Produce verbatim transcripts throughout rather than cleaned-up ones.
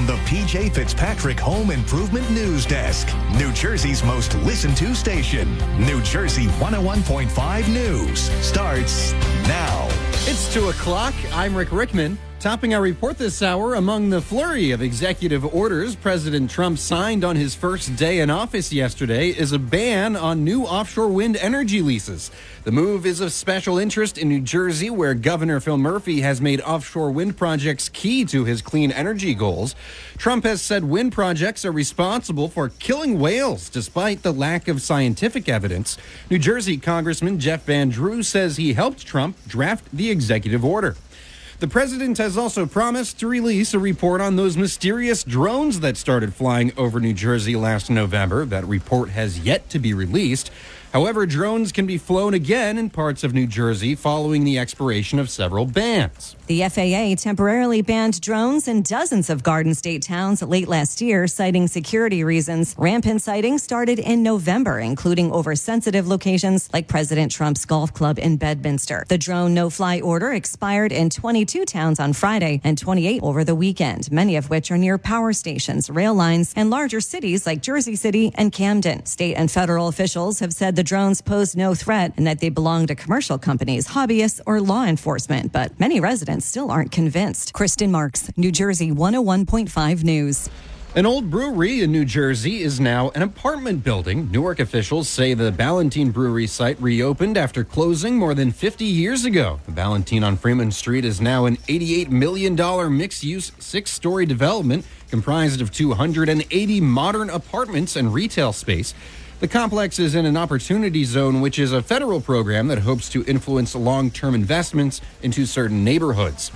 from the P J Fitzpatrick Home Improvement News Desk. New Jersey's most listened to station. New Jersey one oh one point five News starts now. It's two o'clock. I'm Rick Rickman. Topping our report this hour, among the flurry of executive orders President Trump signed on his first day in office yesterday is a ban on new offshore wind energy leases. The move is of special interest in New Jersey, where Governor Phil Murphy has made offshore wind projects key to his clean energy goals. Trump has said wind projects are responsible for killing whales, despite the lack of scientific evidence. New Jersey Congressman Jeff Van Drew says he helped Trump draft the executive order. The president has also promised to release a report on those mysterious drones that started flying over New Jersey last November. That report has yet to be released. However, drones can be flown again in parts of New Jersey following the expiration of several bans. The F A A temporarily banned drones in dozens of Garden State towns late last year, citing security reasons. Rampant sightings started in November, including over sensitive locations like President Trump's golf club in Bedminster. The drone no-fly order expired in twenty-two towns on Friday and twenty-eight over the weekend, many of which are near power stations, rail lines, and larger cities like Jersey City and Camden. State and federal officials have said the drones pose no threat and that they belong to commercial companies, hobbyists, or law enforcement, but many residents still aren't convinced. Kristen Marks, New Jersey one oh one point five News. An old brewery in New Jersey is now an apartment building. Newark officials say the Ballantine Brewery site reopened after closing more than fifty years ago. The Ballantine on Freeman Street is now an eighty-eight million dollars mixed-use six-story development comprised of two hundred eighty modern apartments and retail space. The complex is in an opportunity zone, which is a federal program that hopes to influence long-term investments into certain neighborhoods.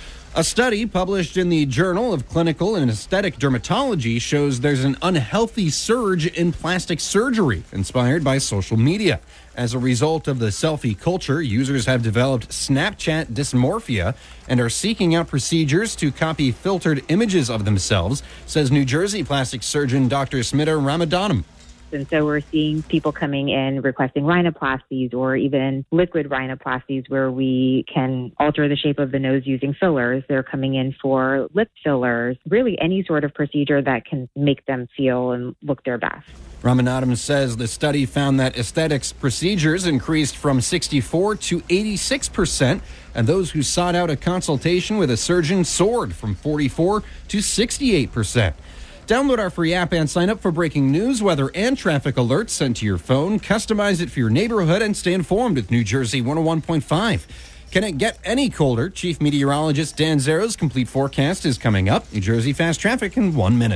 A study published in the Journal of Clinical and Aesthetic Dermatology shows there's an unhealthy surge in plastic surgery inspired by social media. As a result of the selfie culture, users have developed Snapchat dysmorphia and are seeking out procedures to copy filtered images of themselves, says New Jersey plastic surgeon Doctor Smita Ramadhanam. And so we're seeing people coming in requesting rhinoplasties or even liquid rhinoplasties where we can alter the shape of the nose using fillers. They're coming in for lip fillers, really any sort of procedure that can make them feel and look their best. Ramanathan says the study found that aesthetics procedures increased from sixty-four to eighty-six percent, and those who sought out a consultation with a surgeon soared from forty-four to sixty-eight percent. Download our free app and sign up for breaking news, weather, and traffic alerts sent to your phone. Customize it for your neighborhood and stay informed with New Jersey one oh one point five. Can it get any colder? Chief Meteorologist Dan Zero's complete forecast is coming up. New Jersey Fast Traffic in one minute.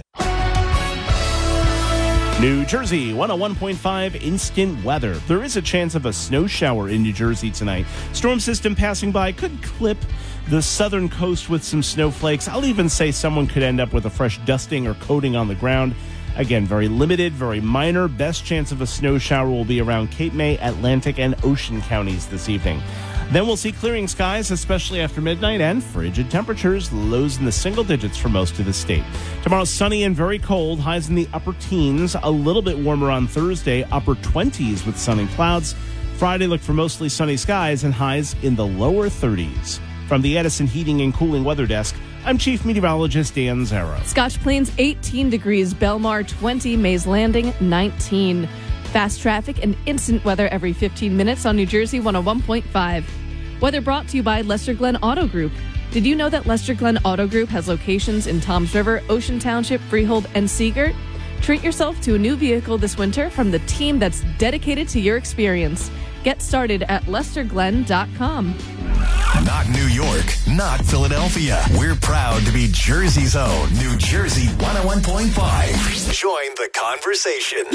New Jersey one oh one point five instant weather. There is a chance of a snow shower in New Jersey tonight. Storm system passing by could clip the southern coast with some snowflakes. I'll even say someone could end up with a fresh dusting or coating on the ground. Again, very limited, very minor. Best chance of a snow shower will be around Cape May, Atlantic, and Ocean counties this evening. Then we'll see clearing skies, especially after midnight, and frigid temperatures, lows in the single digits for most of the state. Tomorrow, sunny and very cold, highs in the upper teens, a little bit warmer on Thursday, upper twenties with sun and clouds. Friday, look for mostly sunny skies and highs in the lower thirties. From the Edison Heating and Cooling Weather Desk, I'm Chief Meteorologist Dan Zero. Scotch Plains, eighteen degrees. Belmar, twenty. Mays Landing, nineteen. Fast traffic and instant weather every fifteen minutes on New Jersey one oh one point five. Weather brought to you by Lester Glenn Auto Group. Did you know that Lester Glenn Auto Group has locations in Toms River, Ocean Township, Freehold, and Seagirt? Treat yourself to a new vehicle this winter from the team that's dedicated to your experience. Get started at lester glenn dot com. Not New York, not Philadelphia. We're proud to be Jersey's own New Jersey one oh one point five. Join the conversation.